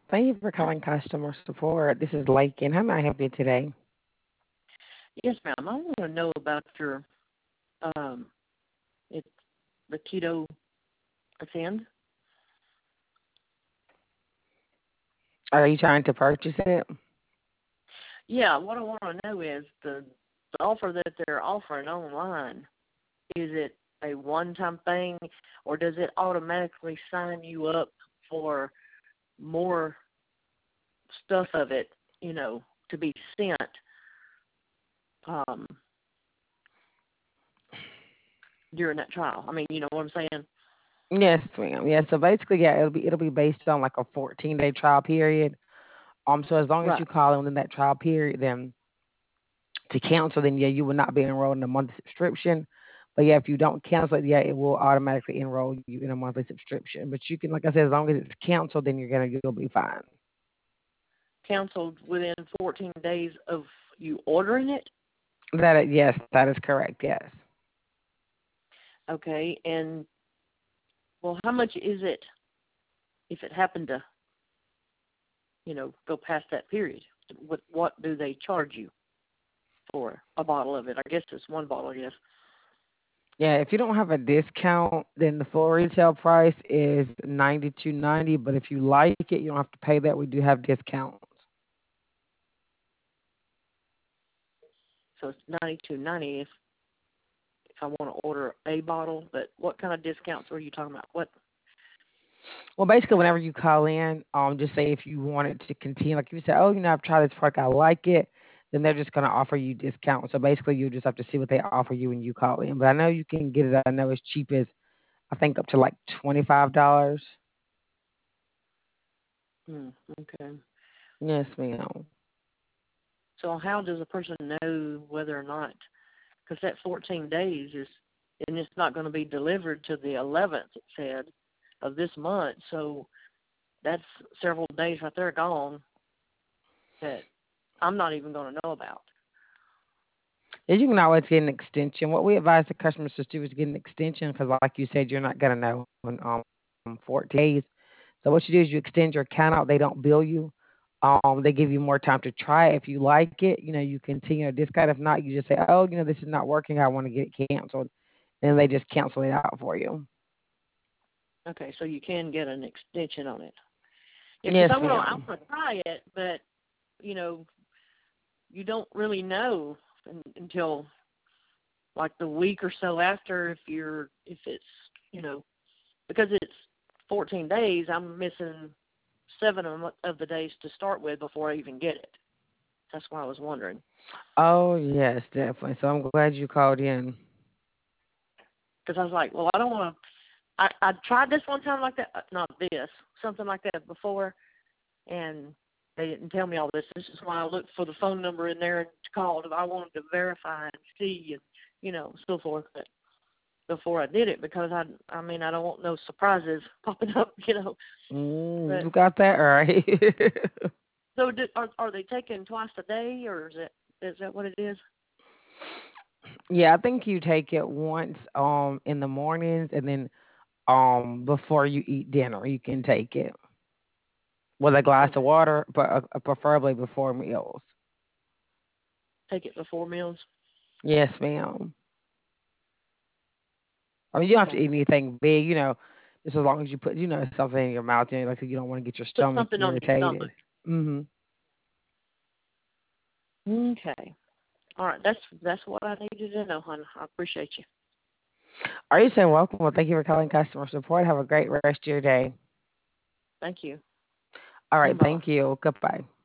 Thank you for calling customer support. This is Lakin. How may I help you today? Yes, ma'am. I want to know about your um, it's the keto ascend. Are you trying to purchase it? Yeah, what I want to know is the offer that they're offering online. Is it a one-time thing, or does it automatically sign you up for more stuff of it? To be sent um, during that trial. I mean, you know what I'm saying? Yes, ma'am. Yeah. So basically, yeah, it'll be based on like a 14-day trial period. So as long as Right. you call in within that trial period, then to cancel, then yeah, you will not be enrolled in a monthly subscription. But yeah, if you don't cancel it, yeah, it will automatically enroll you in a monthly subscription. But you can, like I said, as long as it's canceled, then you'll be fine. Canceled within 14 days of you ordering it. Yes, that is correct. Yes. Okay, and well, how much is it if it happened to, go past that period? What do they charge you for a bottle of it? I guess it's one bottle, yes. Yeah, if you don't have a discount, then the full retail price is $92.90. But if you like it, you don't have to pay that. We do have discounts. So it's 92.90 if I want to order a bottle. But what kind of discounts are you talking about? What? Well, basically, whenever you call in, just say if you wanted to continue, like if you say, oh, I've tried this product, I like it, then they're just going to offer you discounts. So basically, you just have to see what they offer you when you call in. But I know you can get it. I know as cheap as I think up to like $25. Hmm, okay. Yes, ma'am. So how does a person know whether or not? Because that 14 days is, and it's not going to be delivered to the 11th. It said of this month. So that's several days right there gone that I'm not even going to know about. Yeah, you can always get an extension. What we advise the customers to do is get an extension because, like you said, you're not going to know in 14 days. So what you do is you extend your account out. They don't bill you. They give you more time to try it. If you like it, you continue a discount. If not, you just say, oh, this is not working. I want to get it canceled, and they just cancel it out for you. Okay, so you can get an extension on it. Yeah, because Yes, I ma'am. want to try it, but you know, you don't really know until like the week or so after if it's you know because it's 14 days. I'm missing 7 of the days to start with before I even get it. That's why I was wondering. Oh, yes, definitely. So I'm glad you called in. Because I was like, well, I don't want to. I tried this one time like that, not this, something like that before, and they didn't tell me all this. This is why I looked for the phone number in there and called. I wanted to verify and see and so forth. But before I did it, because I mean I don't want no surprises popping up. But You got that right. so are they taking twice a day, or is that what it is? Yeah, I think you take it once in the mornings and then before you eat dinner you can take it with a glass of Okay, water, but preferably before meals. take it before meals. Yes, ma'am. I mean, you don't have to Okay, eat anything big, just as long as you put, something in your mouth, like you don't want to get your put stomach something on your irritated. stomach. Mhm. Okay, all right. That's what I needed to know, hon. I appreciate you. Are you saying welcome? Well, thank you for calling customer support. Have a great rest of your day. Thank you. All right, Bye bye. thank you. Goodbye.